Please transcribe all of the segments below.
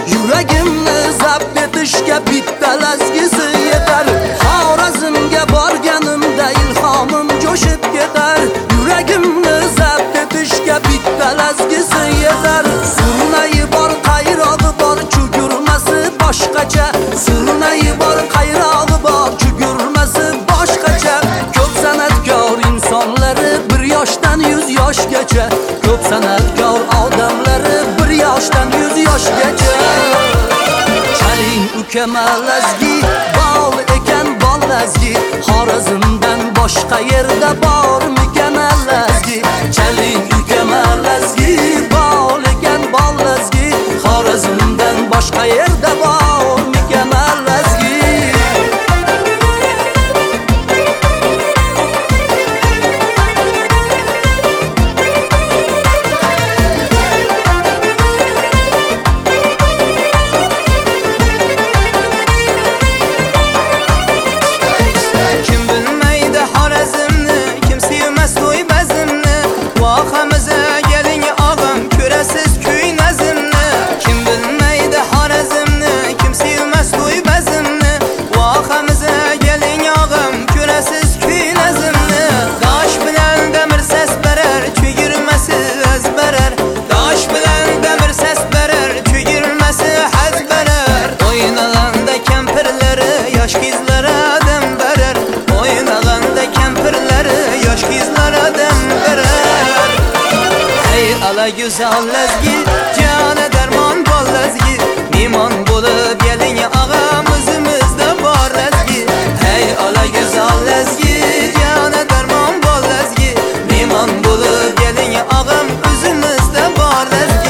Yuragimni zabt etishga bitta lazgisi yetar. Xorazmga borganimda ilhomim jo'shib ketar. Yuragimni zabt etishga bitta lazgisi yetar. Surnayi bor, qayrog'i bor, chugurmasi boshqacha. Surnayi bor, qayrog'i bor, chugurmasi boshqacha. Ko'p san'atkor insonlari 1 yoshdan 100 yoshgacha. Ko'p san'atkor odamlari 1 yoshdan 100 yoshgacha. Chaling ukama lazgi, bol ekan bol lazgi. Xorazmdan boshqa yerda bormikan lazgi. Chaling ukama lazgi, bol ekan bol lazgi. Xorazmdan boshqa yerda bormikan lazgi. Güzel lazgi, cana derman bol lazgi. Mehmon bo'lib keling ağam, o'zimizda bor lazgi. Hey ala güzel lazgi, cana derman bol lazgi. Mehmon bo'lib keling ağam, o'zimizda bor lazgi.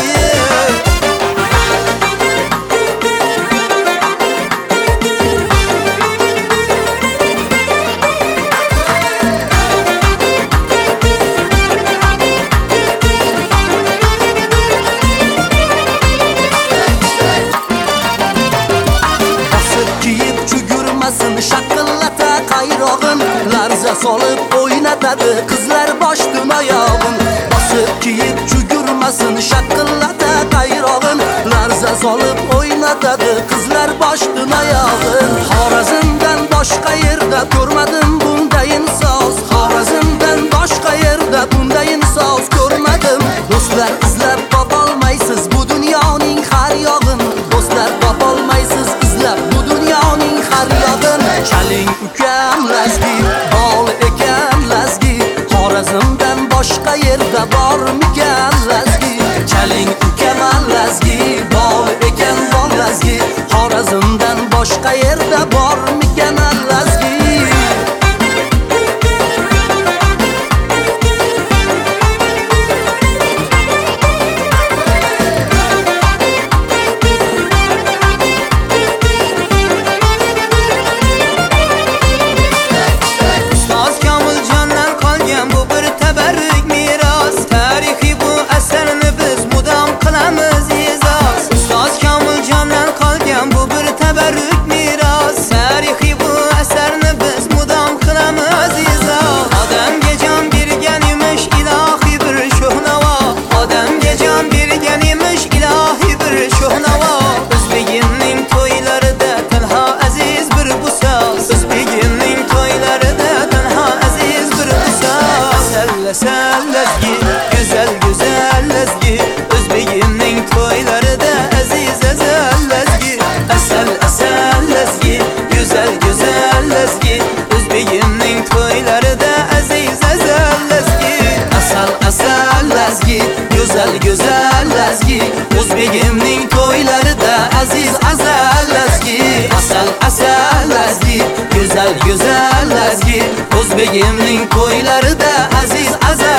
Shaqillata qayrog'in, larza solib o'ynatadi qizlar boshdan oyog'in. Bosib kiyib chugurmasin, shaqillata qayrog'in, larza solib o'ynatadi qizlar boshdan oyog'in. Xorazmdan boshqa yerda ko'rmadim bunday insoz. Xorazmdan boshqa yerda bunday insoz ko'rmadim. Do'stlar izlab topolmaysiz bu dunyoning har yog'in. Do'stlar topolmaysiz izlab bu dunyoning har yog'in. Chaling ukam lazgi, bol ekan lazgi. Xorazmdan boshqa yerda bormikan lazgi. Chaling ukam lazgi, bol ekan bol lazgi. Xorazmdan boshqa yerda bormikan lazgi. Güzel güzel lazgi, Özbekimning to'ylarida aziz azal lazgi. Asal asal lazgi, güzel güzel lazgi, Özbekimning to'ylarida aziz azal lazgi. Asal asal lazgi, güzel güzel lazgi, O'zbegimning to'ylarida aziz azal lazgi. Asal asal lazgi, güzel güzel lazgi, O'zbegimning to'ylarida aziz azal